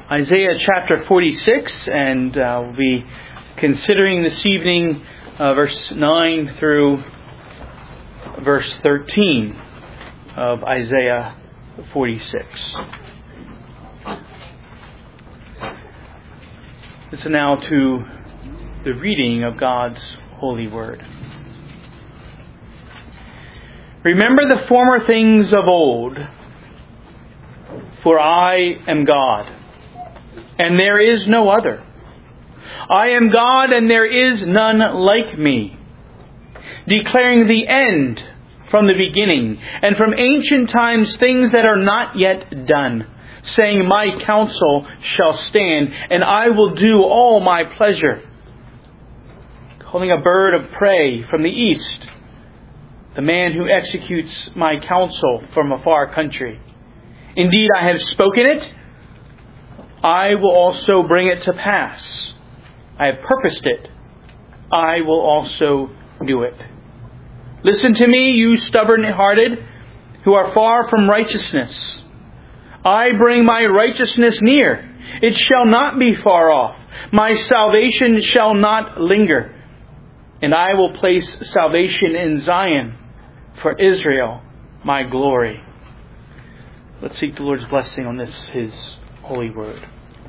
Isaiah chapter 46, and we'll be considering this evening verse 9 through verse 13 of Isaiah 46. Listen now to the reading of God's holy word. Remember the former things of old, for I am God, and there is no other. I am God, and there is none like me, declaring the end from the beginning, and from ancient times things that are not yet done, saying, my counsel shall stand, and I will do all my pleasure. Calling a bird of prey from the east, the man who executes my counsel from a far country. Indeed, I have spoken it, I will also bring it to pass. I have purposed it, I will also do it. Listen to me, you stubborn-hearted, who are far from righteousness. I bring my righteousness near. It shall not be far off. My salvation shall not linger. And I will place salvation in Zion for Israel, my glory. Let's seek the Lord's blessing on this, His holy word.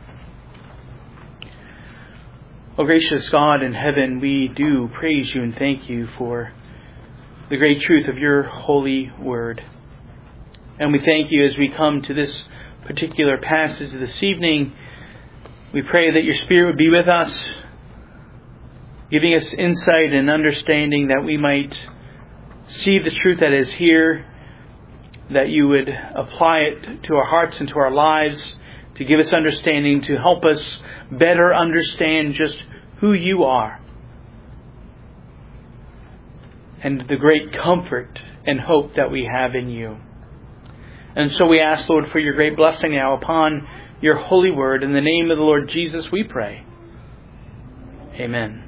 O gracious God in heaven, we do praise you and thank you for the great truth of your holy word. And we thank you as we come to this particular passage this evening. We pray that your Spirit would be with us, giving us insight and understanding that we might see the truth that is here, that you would apply it to our hearts and to our lives, to give us understanding, to help us better understand just who you are and the great comfort and hope that we have in you. And so we ask, Lord, for your great blessing now upon your holy word. In the name of the Lord Jesus we pray. Amen.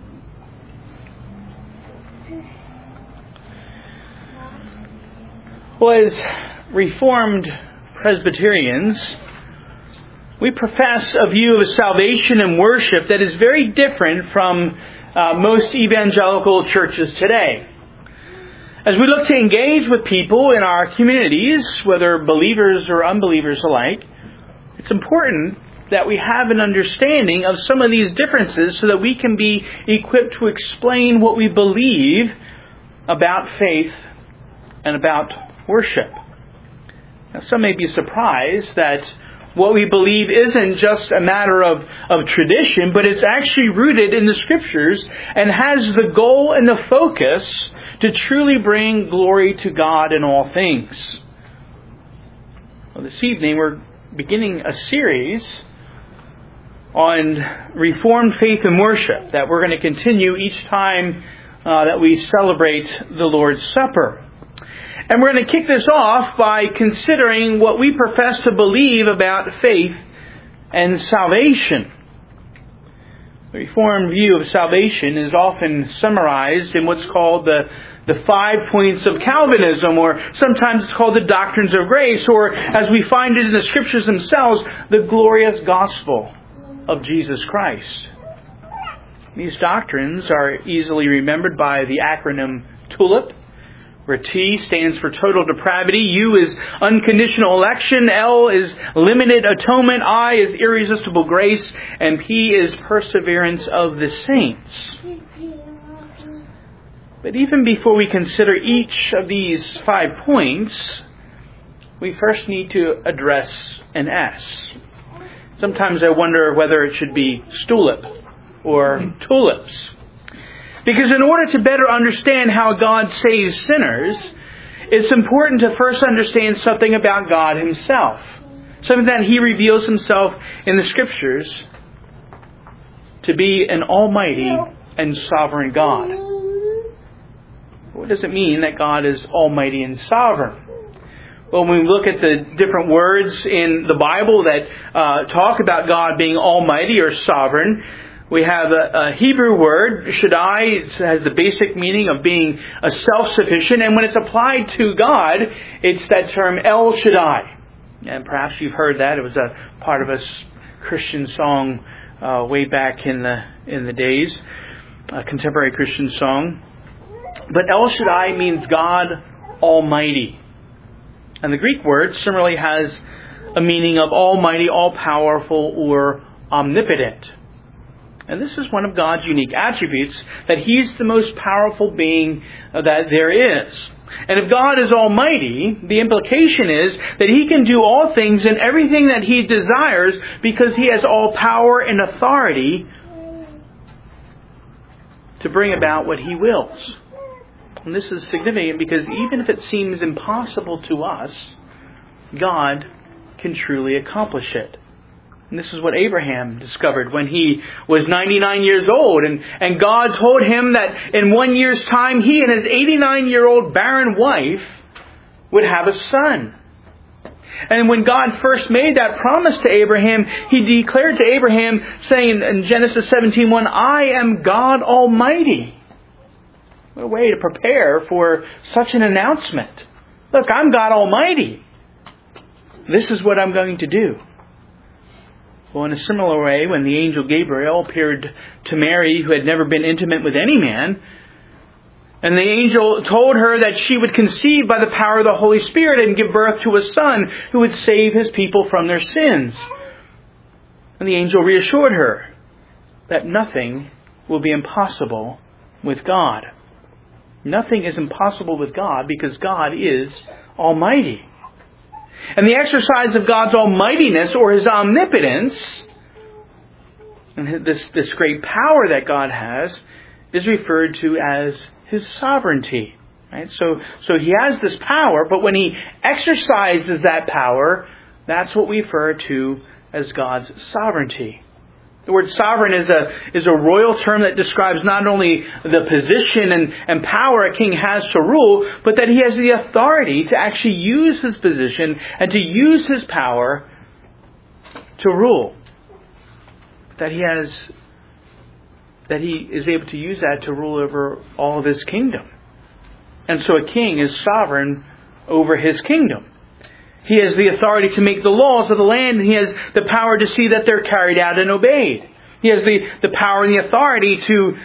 Well, as Reformed Presbyterians, we profess a view of salvation and worship that is very different from most evangelical churches today. As we look to engage with people in our communities, whether believers or unbelievers alike, it's important that we have an understanding of some of these differences so that we can be equipped to explain what we believe about faith and about worship. Now, some may be surprised that what we believe isn't just a matter of tradition, but it's actually rooted in the Scriptures and has the goal and the focus to truly bring glory to God in all things. Well, this evening we're beginning a series on Reformed faith and worship that we're going to continue each time that we celebrate the Lord's Supper. And we're going to kick this off by considering what we profess to believe about faith and salvation. The Reformed view of salvation is often summarized in what's called the 5 points of Calvinism, or sometimes it's called the doctrines of grace, or as we find it in the Scriptures themselves, the glorious gospel of Jesus Christ. These doctrines are easily remembered by the acronym TULIP, where T stands for total depravity, U is unconditional election, L is limited atonement, I is irresistible grace, and P is perseverance of the saints. But even before we consider each of these 5 points, we first need to address an S. Sometimes I wonder whether it should be stulip or tulips. Because in order to better understand how God saves sinners, it's important to first understand something about God Himself. Something that He reveals Himself in the Scriptures to be an almighty and sovereign God. What does it mean that God is almighty and sovereign? Well, when we look at the different words in the Bible that talk about God being almighty or sovereign, we have a Hebrew word, Shaddai. It has the basic meaning of being a self-sufficient. And when it's applied to God, it's that term El Shaddai. And perhaps you've heard that. It was a part of a Christian song way back in the days, a contemporary Christian song. But El Shaddai means God Almighty. And the Greek word similarly has a meaning of almighty, all-powerful, or omnipotent. And this is one of God's unique attributes, that He's the most powerful being that there is. And if God is almighty, the implication is that He can do all things and everything that He desires because He has all power and authority to bring about what He wills. And this is significant because even if it seems impossible to us, God can truly accomplish it. And this is what Abraham discovered when he was 99 years old. And God told him that in 1 year's time, he and his 89-year-old barren wife would have a son. And when God first made that promise to Abraham, He declared to Abraham, saying in Genesis 17:1, I am God Almighty. What a way to prepare for such an announcement. Look, I'm God Almighty. This is what I'm going to do. Well, in a similar way, when the angel Gabriel appeared to Mary, who had never been intimate with any man, and the angel told her that she would conceive by the power of the Holy Spirit and give birth to a son who would save His people from their sins. And the angel reassured her that nothing will be impossible with God. Nothing is impossible with God because God is almighty. And the exercise of God's almightiness or His omnipotence, and this great power that God has, is referred to as His sovereignty. Right? So He has this power, but when He exercises that power, that's what we refer to as God's sovereignty. The word sovereign is a royal term that describes not only the position and power a king has to rule, but that he has the authority to actually use his position and to use his power to rule. That he is able to use that to rule over all of his kingdom. And so a king is sovereign over his kingdom. He has the authority to make the laws of the land, and he has the power to see that they're carried out and obeyed. He has the power and the authority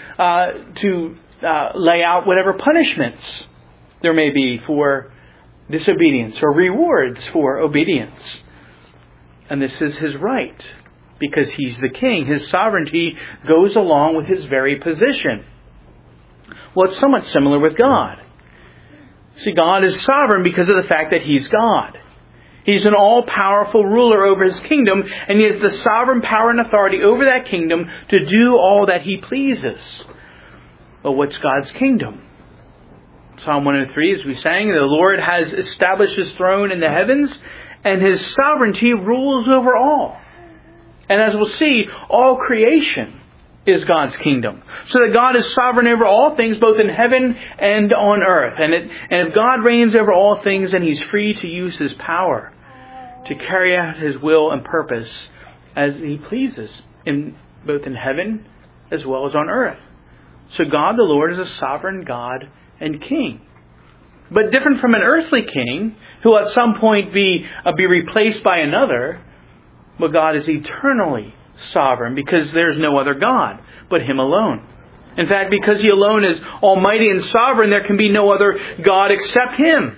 to lay out whatever punishments there may be for disobedience or rewards for obedience. And this is his right, because he's the king. His sovereignty goes along with his very position. Well, it's somewhat similar with God. See, God is sovereign because of the fact that He's God. He's an all-powerful ruler over His kingdom, and He has the sovereign power and authority over that kingdom to do all that He pleases. But what's God's kingdom? Psalm 103, as we sang, the Lord has established His throne in the heavens, and His sovereignty rules over all. And as we'll see, all creation is God's kingdom. So that God is sovereign over all things, both in heaven and on earth. And if God reigns over all things, then He's free to use His power to carry out His will and purpose as He pleases, both in heaven as well as on earth. So God the Lord is a sovereign God and King. But different from an earthly king, who will at some point be replaced by another, but God is eternally sovereign, because there's no other God but Him alone. In fact, because He alone is almighty and sovereign, there can be no other God except Him.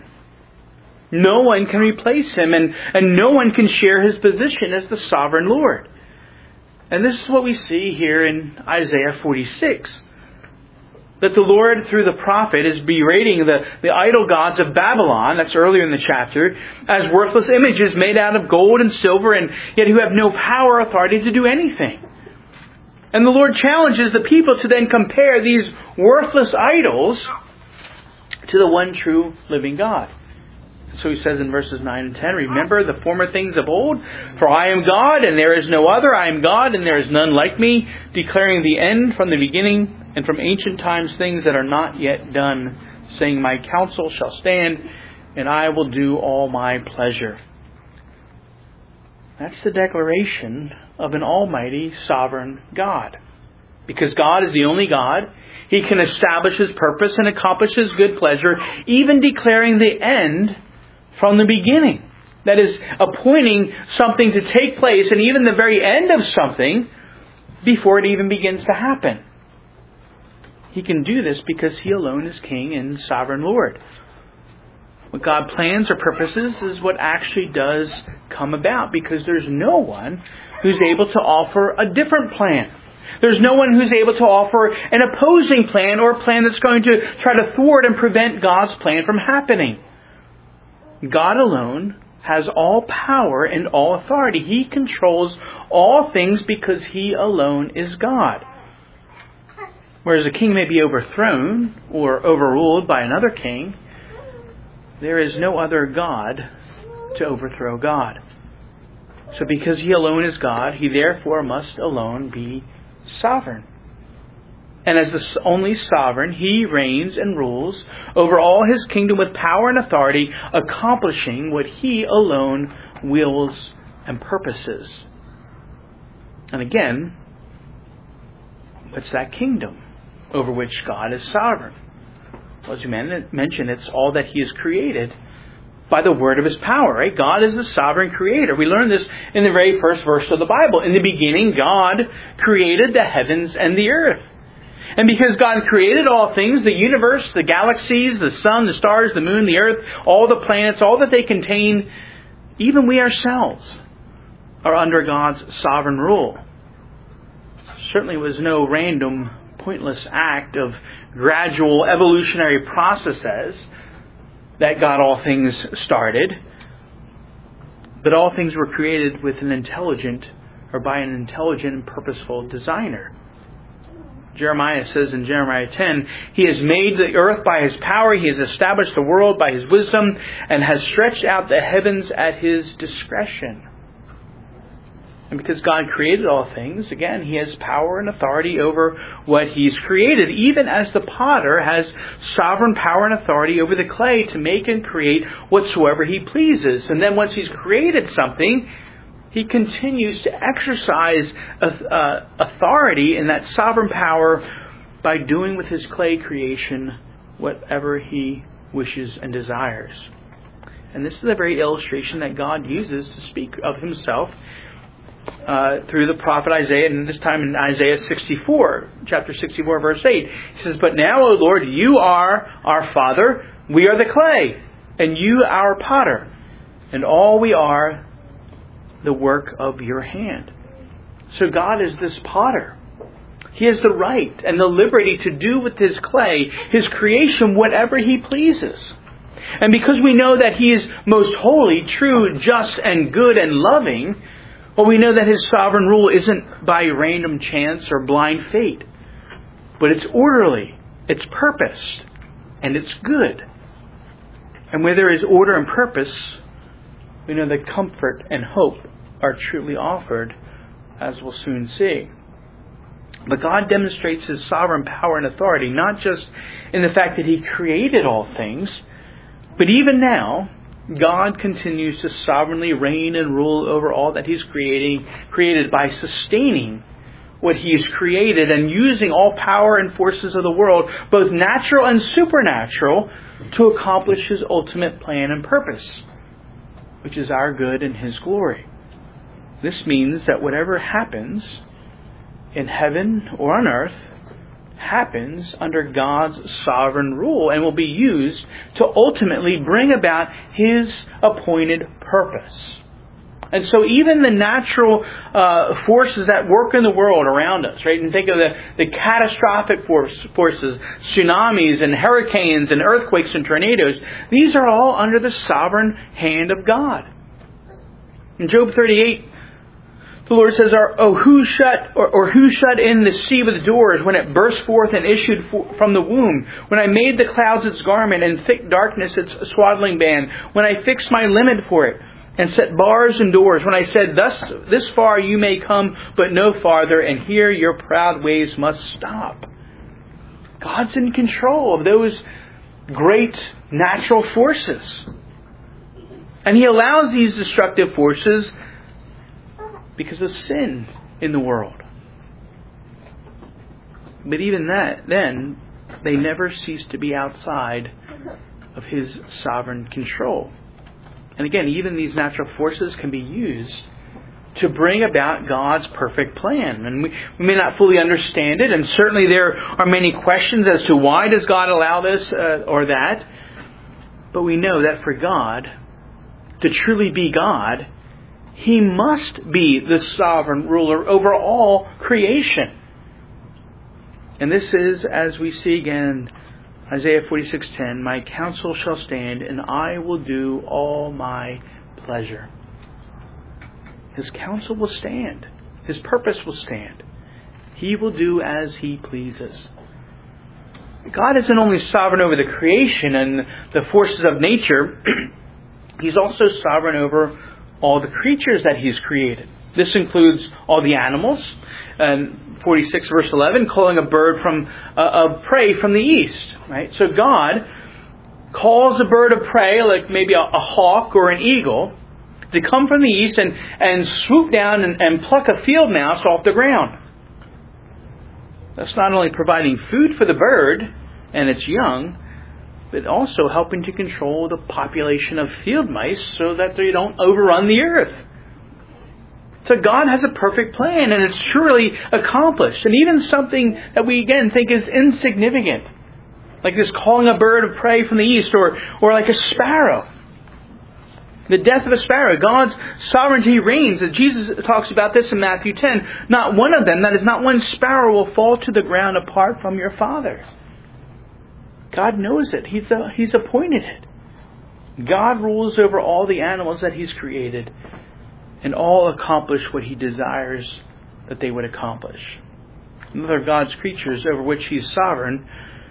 No one can replace Him, and no one can share His position as the sovereign Lord. And this is what we see here in Isaiah 46. That the Lord, through the prophet, is berating the idol gods of Babylon, that's earlier in the chapter, as worthless images made out of gold and silver, and yet who have no power or authority to do anything. And the Lord challenges the people to then compare these worthless idols to the one true living God. So He says in verses 9 and 10, remember the former things of old, for I am God and there is no other. I am God and there is none like me, declaring the end from the beginning, and from ancient times things that are not yet done, saying, my counsel shall stand, and I will do all my pleasure. That's the declaration of an almighty, sovereign God. Because God is the only God, He can establish His purpose and accomplish His good pleasure, even declaring the end from the beginning. That is, appointing something to take place and even the very end of something before it even begins to happen. He can do this because He alone is King and Sovereign Lord. What God plans or purposes is what actually does come about, because there's no one who's able to offer a different plan. There's no one who's able to offer an opposing plan or a plan that's going to try to thwart and prevent God's plan from happening. God alone has all power and all authority. He controls all things because He alone is God. Whereas a king may be overthrown or overruled by another king, there is no other God to overthrow God. So because He alone is God, He therefore must alone be sovereign. And as the only sovereign, He reigns and rules over all His kingdom with power and authority, accomplishing what He alone wills and purposes. And again, what's that kingdom over which God is sovereign? Well, as you mentioned, it's all that He has created by the word of His power, right? God is the sovereign creator. We learn this in the very first verse of the Bible. In the beginning, God created the heavens and the earth. And because God created all things, the universe, the galaxies, the sun, the stars, the moon, the earth, all the planets, all that they contain, even we ourselves are under God's sovereign rule. Certainly was no random, pointless act of gradual evolutionary processes that got all things started. But all things were created with an intelligent, or by an intelligent and purposeful designer. Jeremiah says in Jeremiah 10, He has made the earth by His power, He has established the world by His wisdom, and has stretched out the heavens at His discretion. And because God created all things, again, He has power and authority over what He's created, even as the potter has sovereign power and authority over the clay to make and create whatsoever He pleases. And then once He's created something, He continues to exercise authority in that sovereign power by doing with His clay creation whatever He wishes and desires. And this is a very illustration that God uses to speak of Himself through the prophet Isaiah, and this time in Isaiah 64, chapter 64, verse 8. He says, But now, O Lord, You are our Father, we are the clay, and You our potter, and all we are the work of Your hand. So God is this potter. He has the right and the liberty to do with His clay, His creation, whatever He pleases. And because we know that He is most holy, true, just, and good, and loving, well, we know that His sovereign rule isn't by random chance or blind fate, but it's orderly, it's purposed, and it's good. And where there is order and purpose, we know that comfort and hope are truly offered, as we'll soon see. But God demonstrates His sovereign power and authority, not just in the fact that He created all things, but even now, God continues to sovereignly reign and rule over all that He's created by sustaining what He's created and using all power and forces of the world, both natural and supernatural, to accomplish His ultimate plan and purpose, which is our good and His glory. This means that whatever happens in heaven or on earth happens under God's sovereign rule and will be used to ultimately bring about His appointed purpose. And so even the natural forces that work in the world around us, right? And think of the catastrophic forces, tsunamis and hurricanes and earthquakes and tornadoes. These are all under the sovereign hand of God. In Job 38, the Lord says, who shut in the sea with doors when it burst forth and issued from the womb? When I made the clouds its garment and thick darkness its swaddling band? When I fixed my limit for it and set bars and doors? When I said, this far you may come, but no farther, and here your proud waves must stop. God's in control of those great natural forces. And He allows these destructive forces because of sin in the world. But even then, they never cease to be outside of His sovereign control. And again, even these natural forces can be used to bring about God's perfect plan. And we may not fully understand it, and certainly there are many questions as to why does God allow this or that. But we know that for God to truly be God, He must be the sovereign ruler over all creation. And this is, as we see again, Isaiah 46:10, "My counsel shall stand, and I will do all my pleasure." His counsel will stand. His purpose will stand. He will do as He pleases. God isn't only sovereign over the creation and the forces of nature, He's also sovereign over all the creatures that He's created. This includes all the animals. And 46 verse 11, calling a bird of prey from the east. Right? So God calls a bird of prey, like maybe a hawk or an eagle, to come from the east and swoop down and pluck a field mouse off the ground. That's not only providing food for the bird and its young, but also helping to control the population of field mice so that they don't overrun the earth. So God has a perfect plan, and it's surely accomplished. And even something that we again think is insignificant, like this calling a bird of prey from the east, or like a sparrow. The death of a sparrow. God's sovereignty reigns. Jesus talks about this in Matthew 10. Not one of them, that is, not one sparrow will fall to the ground apart from your Father. God knows it. He's appointed it. God rules over all the animals that He's created, and all accomplish what He desires that they would accomplish. Another of God's creatures over which He's sovereign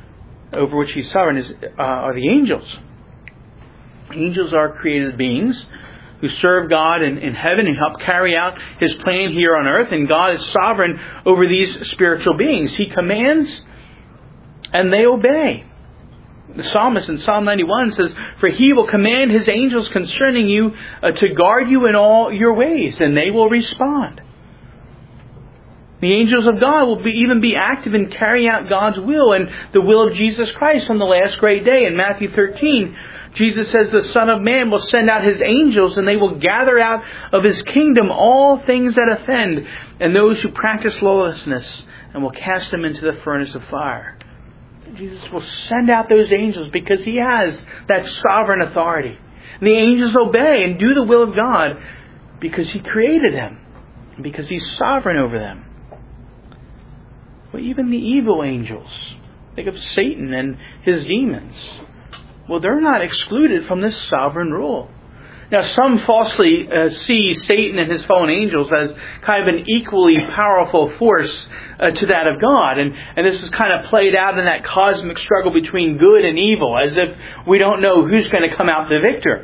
are the angels. Angels are created beings who serve God in heaven and help carry out His plan here on earth. And God is sovereign over these spiritual beings. He commands and they obey. The psalmist in Psalm 91 says, "For He will command His angels concerning you to guard you in all your ways, and they will respond." The angels of God will even be active in carrying out God's will and the will of Jesus Christ on the last great day. In Matthew 13, Jesus says the Son of Man will send out His angels, and they will gather out of His kingdom all things that offend and those who practice lawlessness, and will cast them into the furnace of fire. Jesus will send out those angels because He has that sovereign authority. And the angels obey and do the will of God because He created them, and because He's sovereign over them. But even the evil angels, think of Satan and his demons, well, they're not excluded from this sovereign rule. Now, some falsely see Satan and his fallen angels as kind of an equally powerful force to that of God. And this is kind of played out in that cosmic struggle between good and evil, as if we don't know who's going to come out the victor.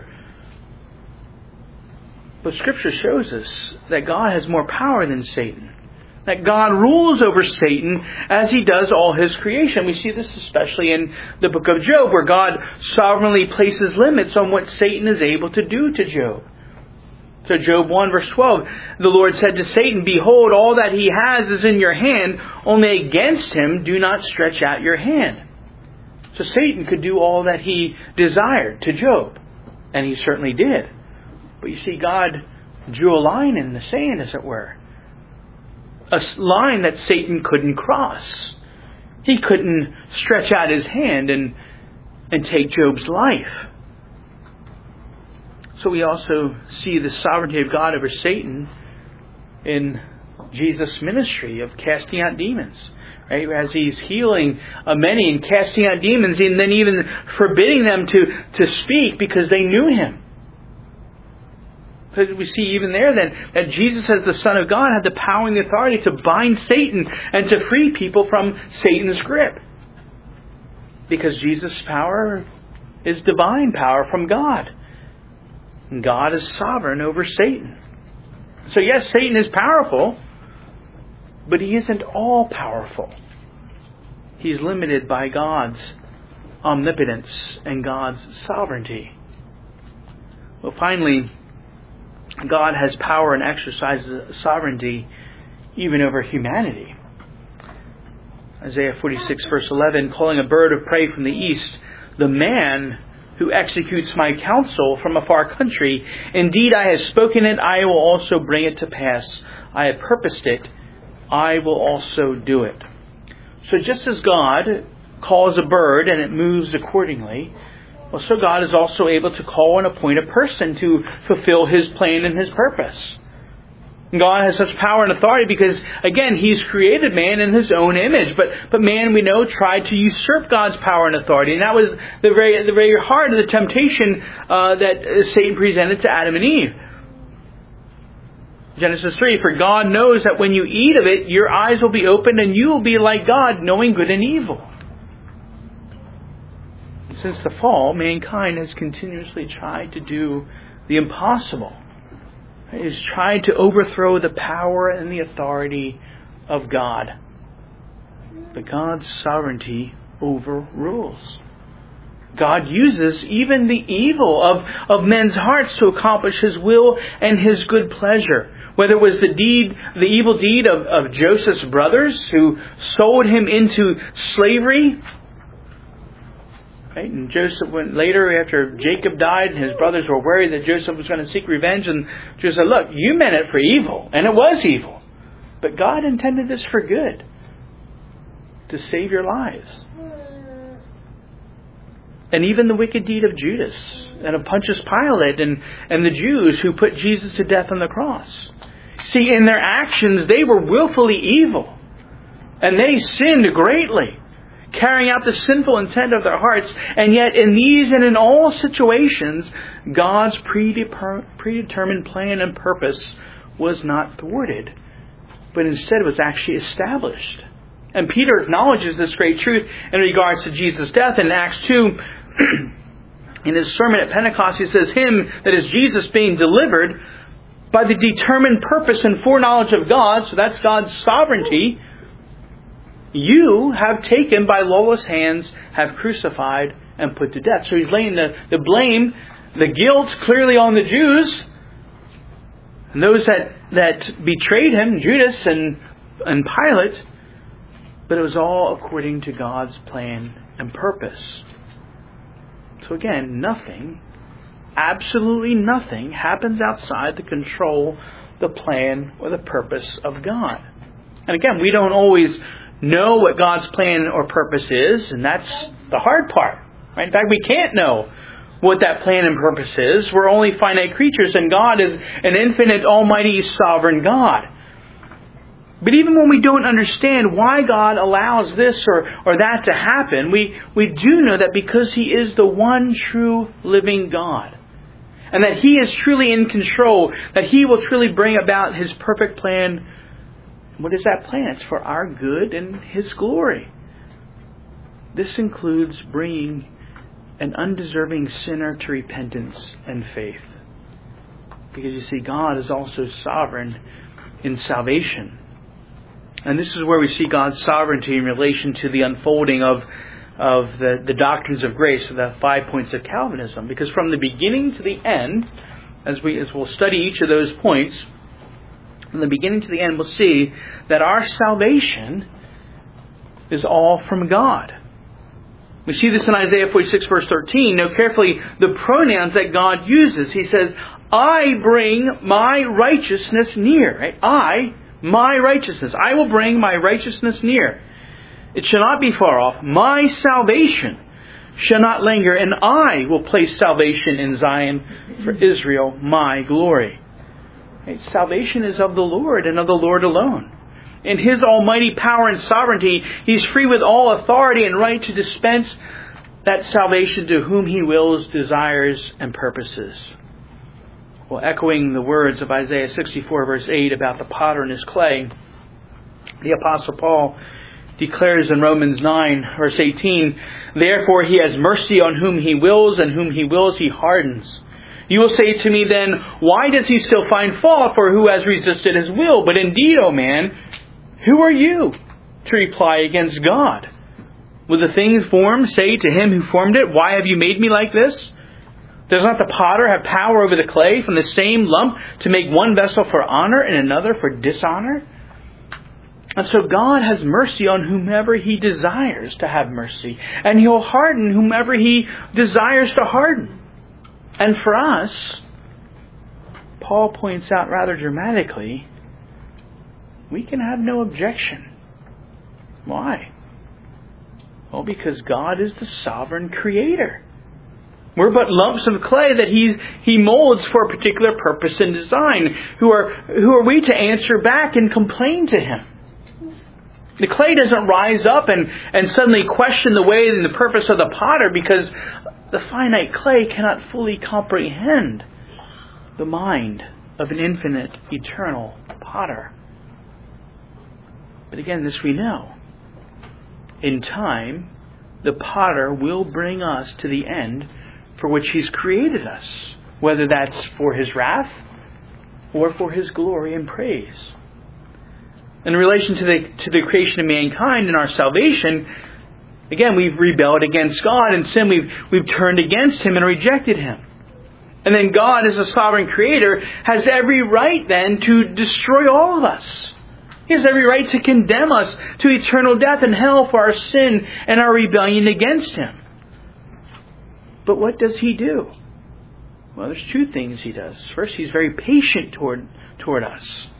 But Scripture shows us that God has more power than Satan. That God rules over Satan as He does all His creation. We see this especially in the book of Job, where God sovereignly places limits on what Satan is able to do to Job. So Job 1 verse 12, the Lord said to Satan, "Behold, all that he has is in your hand, only against him do not stretch out your hand." So Satan could do all that he desired to Job, and he certainly did. But you see, God drew a line in the sand, as it were. A line that Satan couldn't cross. He couldn't stretch out his hand and take Job's life. So we also see the sovereignty of God over Satan in Jesus' ministry of casting out demons. Right? As He's healing many and casting out demons, and then even forbidding them to speak because they knew Him. We see even there then that Jesus, as the Son of God, had the power and the authority to bind Satan and to free people from Satan's grip. Because Jesus' power is divine power from God. And God is sovereign over Satan. So yes, Satan is powerful, but he isn't all powerful. He's limited by God's omnipotence and God's sovereignty. Well, finally, God has power and exercises sovereignty even over humanity. Isaiah 46 verse 11, calling a bird of prey from the east, the man who executes my counsel from a far country. Indeed, I have spoken it, I will also bring it to pass. I have purposed it, I will also do it. So just as God calls a bird and it moves accordingly, well, so God is also able to call and appoint a person to fulfill His plan and His purpose. God has such power and authority because, again, He's created man in His own image. But man, we know, tried to usurp God's power and authority. And that was the very heart of the temptation that Satan presented to Adam and Eve. Genesis 3, for God knows that when you eat of it, your eyes will be opened and you will be like God, knowing good and evil. Since the fall, mankind has continuously tried to do the impossible. It has tried to overthrow the power and the authority of God. But God's sovereignty overrules. God uses even the evil of men's hearts to accomplish His will and His good pleasure. Whether it was the evil deed of Joseph's brothers who sold him into slavery. Right? And Joseph went later, after Jacob died, and his brothers were worried that Joseph was going to seek revenge. And Joseph said, look, you meant it for evil. And it was evil. But God intended this for good. To save your lives. And even the wicked deed of Judas and of Pontius Pilate and the Jews who put Jesus to death on the cross. See, in their actions, they were willfully evil. And they sinned greatly, carrying out the sinful intent of their hearts. And yet in these and in all situations, God's predetermined plan and purpose was not thwarted, but instead was actually established. And Peter acknowledges this great truth in regards to Jesus' death. In Acts 2, in his sermon at Pentecost, he says, him, that is Jesus, being delivered by the determined purpose and foreknowledge of God, so that's God's sovereignty, you have taken by lawless hands, have crucified and put to death. So he's laying the blame, the guilt clearly on the Jews, and those that betrayed him, Judas and Pilate, but it was all according to God's plan and purpose. So again, nothing, absolutely nothing, happens outside the control, the plan, or the purpose of God. And again, we don't always know what God's plan or purpose is, and that's the hard part. Right? In fact, we can't know what that plan and purpose is. We're only finite creatures, and God is an infinite, almighty, sovereign God. But even when we don't understand why God allows this or that to happen, we do know that because He is the one true living God, and that He is truly in control, that He will truly bring about His perfect plan. What is that plan? It's for our good and His glory. This includes bringing an undeserving sinner to repentance and faith. Because you see, God is also sovereign in salvation. And this is where we see God's sovereignty in relation to the unfolding of the doctrines of grace, the 5 points of Calvinism. Because from the beginning to the end, as we'll study each of those points, from the beginning to the end, we'll see that our salvation is all from God. We see this in Isaiah 46, verse 13. Note carefully the pronouns that God uses. He says, I bring my righteousness near. Right? My righteousness. I will bring my righteousness near. It shall not be far off. My salvation shall not linger, and I will place salvation in Zion for Israel, my glory. Right? Salvation is of the Lord and of the Lord alone. In His almighty power and sovereignty, He's free with all authority and right to dispense that salvation to whom He wills, desires, and purposes. Well, echoing the words of Isaiah 64, verse 8 about the potter and his clay, the Apostle Paul declares in Romans 9, verse 18, therefore He has mercy on whom He wills, and whom He wills He hardens. You will say to me then, why does He still find fault, for who has resisted His will? But indeed, O man, who are you to reply against God? Will the thing formed say to Him who formed it, why have you made me like this? Does not the potter have power over the clay from the same lump to make one vessel for honor and another for dishonor? And so God has mercy on whomever He desires to have mercy. And He'll harden whomever He desires to harden. And for us, Paul points out rather dramatically, we can have no objection. Why? Well, because God is the sovereign creator. We're but lumps of clay that He molds for a particular purpose and design. Who are we to answer back and complain to Him? The clay doesn't rise up and suddenly question the way and the purpose of the potter, because the finite clay cannot fully comprehend the mind of an infinite, eternal potter. But again, this we know. In time, the potter will bring us to the end for which He's created us, whether that's for His wrath or for His glory and praise. In relation to the creation of mankind and our salvation, again, we've rebelled against God and sin. We've turned against Him and rejected Him. And then God, as a sovereign creator, has every right then to destroy all of us. He has every right to condemn us to eternal death and hell for our sin and our rebellion against Him. But what does He do? Well, there's two things He does. First, He's very patient toward us.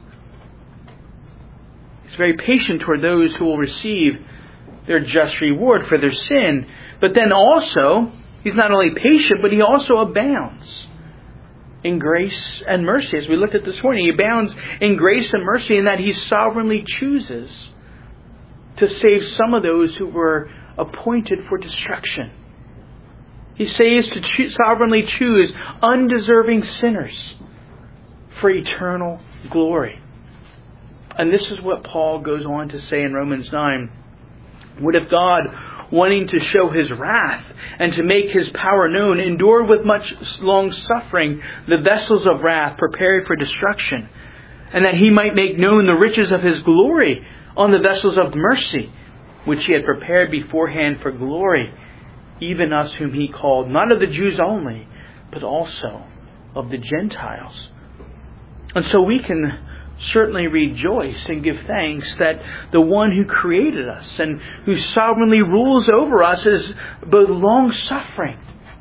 He's very patient toward those who will receive their just reward for their sin. But then also, He's not only patient, but He also abounds in grace and mercy. As we looked at this morning, He abounds in grace and mercy in that He sovereignly chooses to save some of those who were appointed for destruction. He saves to sovereignly choose undeserving sinners for eternal glory. And this is what Paul goes on to say in Romans 9. What if God, wanting to show His wrath and to make His power known, endured with much long suffering the vessels of wrath prepared for destruction, and that He might make known the riches of His glory on the vessels of mercy, which He had prepared beforehand for glory, even us whom He called, not of the Jews only, but also of the Gentiles. And so we can certainly rejoice and give thanks that the One who created us and who sovereignly rules over us is both long-suffering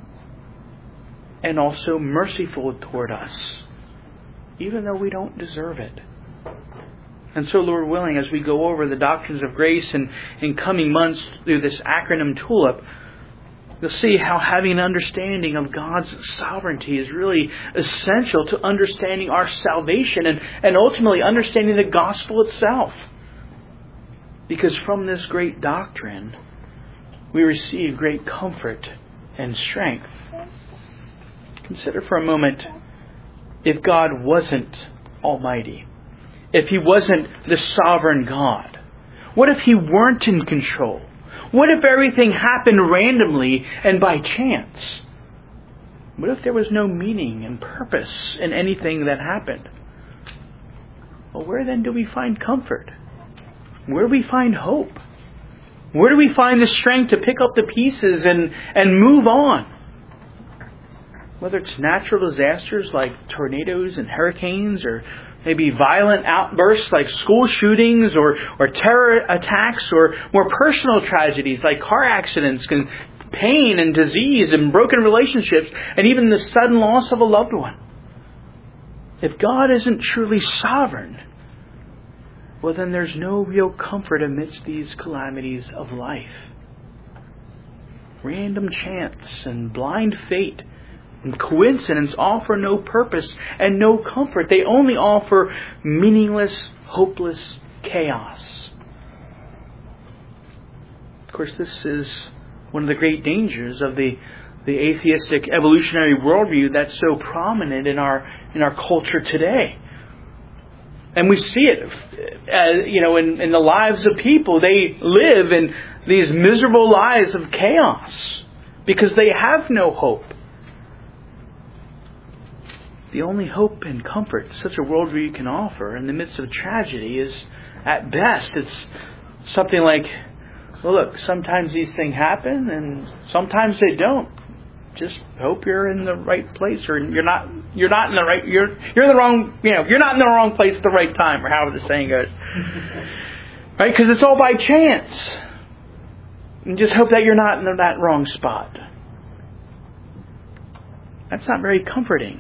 and also merciful toward us, even though we don't deserve it. And so, Lord willing, as we go over the doctrines of grace and in coming months through this acronym TULIP, you'll see how having an understanding of God's sovereignty is really essential to understanding our salvation and ultimately understanding the gospel itself. Because from this great doctrine, we receive great comfort and strength. Consider for a moment, if God wasn't almighty, if He wasn't the sovereign God, what if He weren't in control? What if everything happened randomly and by chance? What if there was no meaning and purpose in anything that happened? Well, where then do we find comfort? Where do we find hope? Where do we find the strength to pick up the pieces and move on? Whether it's natural disasters like tornadoes and hurricanes, or maybe violent outbursts like school shootings or terror attacks, or more personal tragedies like car accidents, and pain and disease and broken relationships, and even the sudden loss of a loved one. If God isn't truly sovereign, well, then there's no real comfort amidst these calamities of life. Random chance and blind fate and coincidence offer no purpose and no comfort. They only offer meaningless, hopeless chaos. Of course, this is one of the great dangers of the atheistic evolutionary worldview that's so prominent in our culture today. And we see it, in the lives of people. They live in these miserable lives of chaos because they have no hope. The only hope and comfort such a worldview can offer in the midst of tragedy is, at best, it's something like, well, look, sometimes these things happen and sometimes they don't. Just hope you're in the right place, or you're not in the wrong place at the right time, or however the saying goes. Right? Because it's all by chance. And just hope that you're not in that wrong spot. That's not very comforting.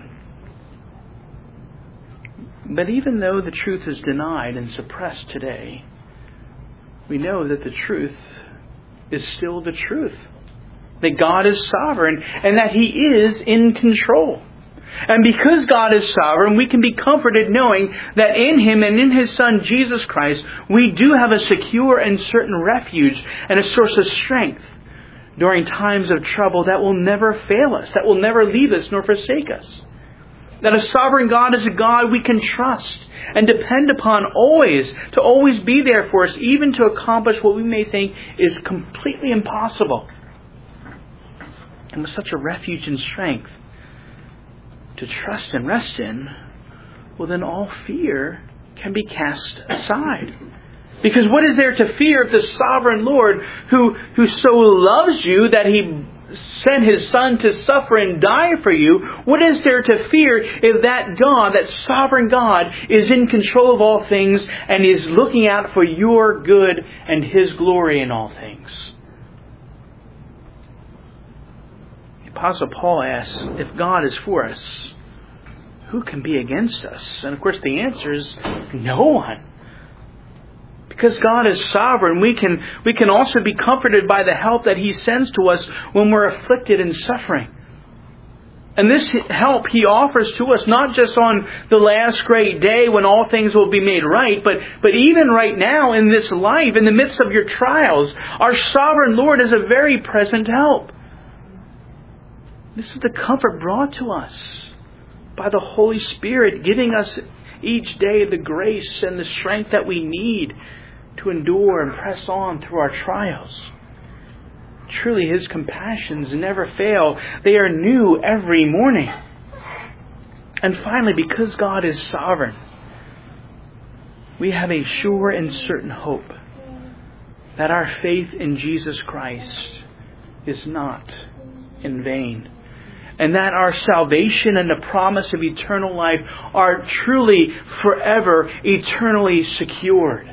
But even though the truth is denied and suppressed today, we know that the truth is still the truth. That God is sovereign and that He is in control. And because God is sovereign, we can be comforted knowing that in Him and in His Son, Jesus Christ, we do have a secure and certain refuge and a source of strength during times of trouble that will never fail us, that will never leave us nor forsake us. That a sovereign God is a God we can trust and depend upon always, to always be there for us, even to accomplish what we may think is completely impossible. And with such a refuge and strength to trust and rest in, well then all fear can be cast aside. Because what is there to fear if the sovereign Lord, who so loves you that He sent His Son to suffer and die for you, what is there to fear if that God, that sovereign God, is in control of all things and is looking out for your good and His glory in all things? The Apostle Paul asks, if God is for us, who can be against us? And of course the answer is no one. Because God is sovereign, we can also be comforted by the help that He sends to us when we're afflicted and suffering. And this help He offers to us not just on the last great day when all things will be made right, but even right now in this life, in the midst of your trials, our sovereign Lord is a very present help. This is the comfort brought to us by the Holy Spirit, giving us each day the grace and the strength that we need to endure and press on through our trials. Truly, His compassions never fail. They are new every morning. And finally, because God is sovereign, we have a sure and certain hope that our faith in Jesus Christ is not in vain. And that our salvation and the promise of eternal life are truly forever, eternally secured.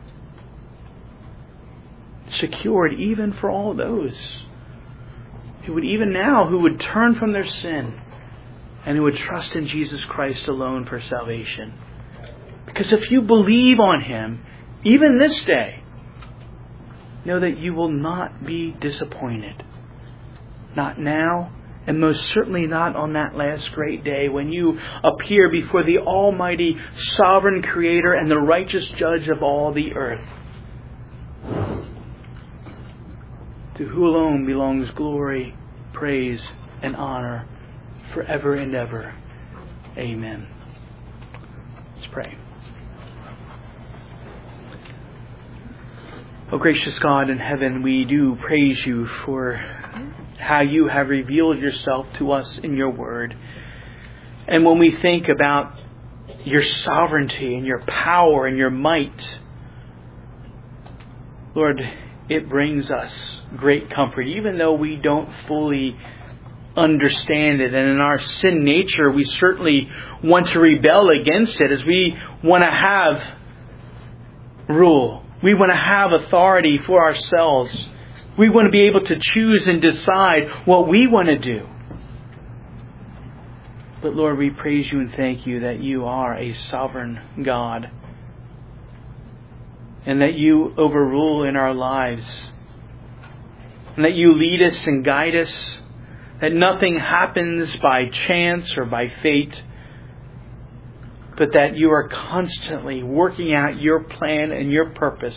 Secured even for all those who would turn from their sin and who would trust in Jesus Christ alone for salvation. Because if you believe on Him, even this day, know that you will not be disappointed. Not now, and most certainly not on that last great day when you appear before the Almighty, sovereign Creator and the righteous Judge of all the earth, to who alone belongs glory, praise, and honor forever and ever. Amen. Let's pray. Oh, gracious God in heaven, we do praise You for how You have revealed Yourself to us in Your Word. And when we think about Your sovereignty and Your power and Your might, Lord, it brings us great comfort, even though we don't fully understand it. And in our sin nature, we certainly want to rebel against it, as we want to have rule. We want to have authority for ourselves. We want to be able to choose and decide what we want to do. But Lord, we praise You and thank You that You are a sovereign God, and that You overrule in our lives, and that You lead us and guide us, that nothing happens by chance or by fate, but that You are constantly working out Your plan and Your purpose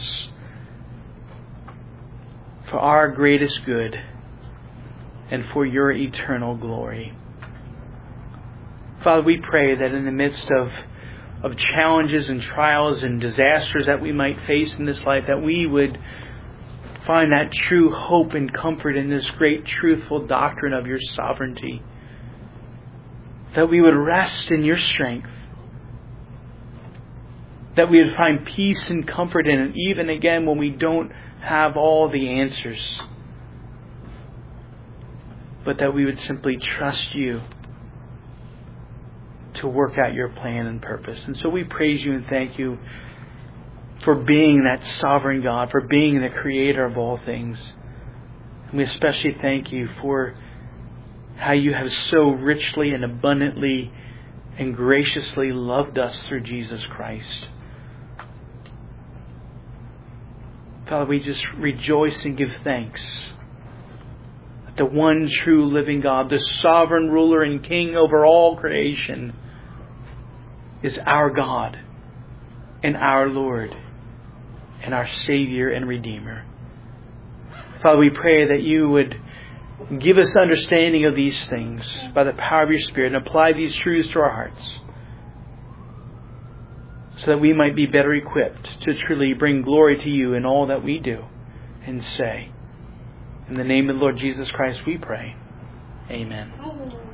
for our greatest good and for Your eternal glory. Father, we pray that in the midst of challenges and trials and disasters that we might face in this life, that we would find that true hope and comfort in this great truthful doctrine of Your sovereignty. That we would rest in Your strength. That we would find peace and comfort in it, even again when we don't have all the answers. But that we would simply trust You to work out Your plan and purpose. And so we praise You and thank You for being that sovereign God, for being the creator of all things. And we especially thank you for how you have so richly and abundantly and graciously loved us through Jesus Christ. Father, we just rejoice and give thanks that the one true living God, the sovereign ruler and king over all creation, is our God and our Lord and our Savior and Redeemer. Father, we pray that you would give us understanding of these things by the power of your Spirit and apply these truths to our hearts so that we might be better equipped to truly bring glory to you in all that we do and say. In the name of the Lord Jesus Christ we pray. Amen.